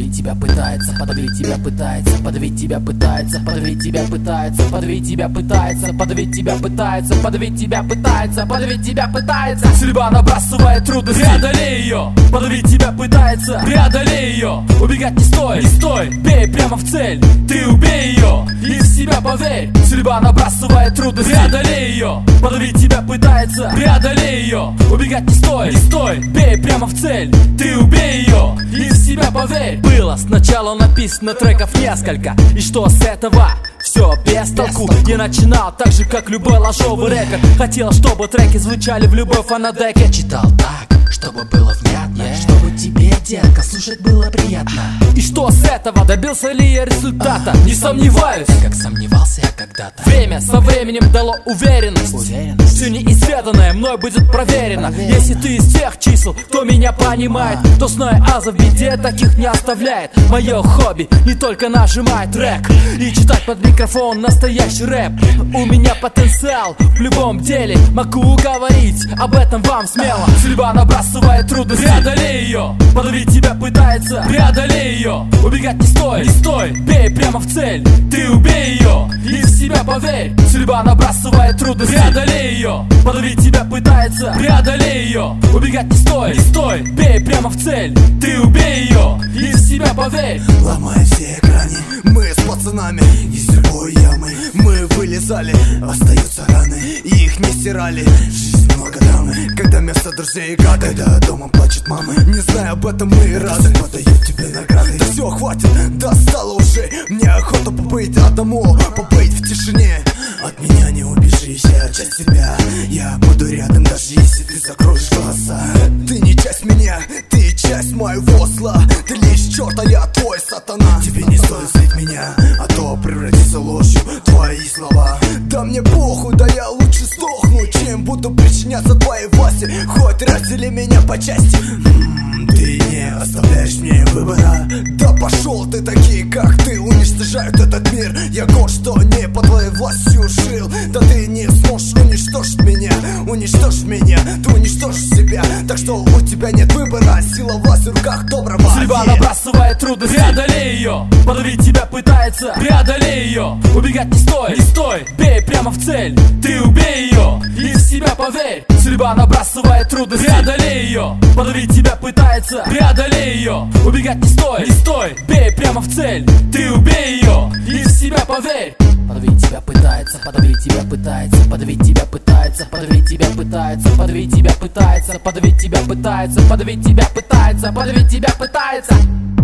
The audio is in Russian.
Подавить тебя пытается, подавить тебя пытается, подавить тебя пытается, подавить тебя пытается, подавить тебя пытается, подавить тебя пытается, подавить тебя пытается, подавить тебя пытается. Судьба набрасывает трудности, преодолей ее. Подавить тебя пытается, преодолей ее. Убегать не стой, не стой, бей прямо в цель. Ты убей ее и в себя поверь. Судьба набрасывает трудности, преодолей ее. Подавить тебя пытается, преодолей ее. Убегать не стой, не стой, бей прямо в цель. Ты убей ее и в себя поверь. Было сначала написано треков несколько, и что с этого? Все без толку. Я начинал так же, как любой ложовый рэпер. Хотел, чтобы треки звучали в любой фонодеке. Читал так, чтобы было внятно, чтобы тебе, детка, слушать было приятно. И что с этого? Добился ли я результата? Не сомневаюсь, как сомневался я когда-то. Время со временем дало уверенность. Все неизведанное мной будет проверено. Если ты из тех чисел, кто меня понимает, то знай, аза в беде таких не оставляет. Мое хобби не только нажимать трек и читать под микрофон настоящий рэп. У меня потенциал в любом деле, могу говорить об этом вам смело. Судьба набрасывает трудности, преодолей ее. Подавить тебя пытается, преодолей ее. Убегать не стой, не стой, бей прямо в цель. Ты убей ее и в себя поверь. Судьба набрасывает трудности, преодолей ее. Подавить тебя пытается, преодолей ее. Убегать не стой, не стой, бей прямо в цель. Ты убей ее и в себя поверь. Ломая все грани, мы с пацанами из любой ямы мы вылезали, остаются раны, их не стирали. Жизнь много драмы, когда вместо друзей гады, когда дома плачет мамы. Не зная об этом, мы рады, подают тебе награды. Да все, хватит, достало уже. Мне охота побыть одному, побыть в тишине. От меня не убежишь, я часть себя. Я буду рядом, даже если ты закроешь глаза. Ты не часть меня, ты часть моего зла. Ты лишь черт, а я твой сатана. Тебе не стоит злить меня, а то превратится ложью твои слова. Да мне похуй, да я лучше сдохну, чем буду причиняться твоей власти. Хоть раздели меня по части. Ты не оставляешь мне выбора. Да пошел ты, такие как ты уничтожают этот мир. Я горд, что не под твоей властью жил. Да ты не сможешь уничтожить меня. Уничтожить меня, ты уничтожишь себя. Так что у тебя нет выбора. Сила власти в руках доброго. Судьба набрасывает трудности, преодолей ее. Подавить тебя пытается, преодолей ее. Убегать не стой, не стой, бей прямо в цель. Ты убей ее и в себя поверь. Судьба набрасывает трудности, преодолей ее. Подавить тебя пытается, преодолей ее. Убегать не стой, не стой, бей прямо в цель. Ты убей ее и в себя поверь. Подавить тебя пытается, подавить тебя пытается, подавить тебя пытается, подавить тебя пытается, подавить тебя пытается, подавить тебя пытается, подавить тебя пытается, подавить тебя пытается.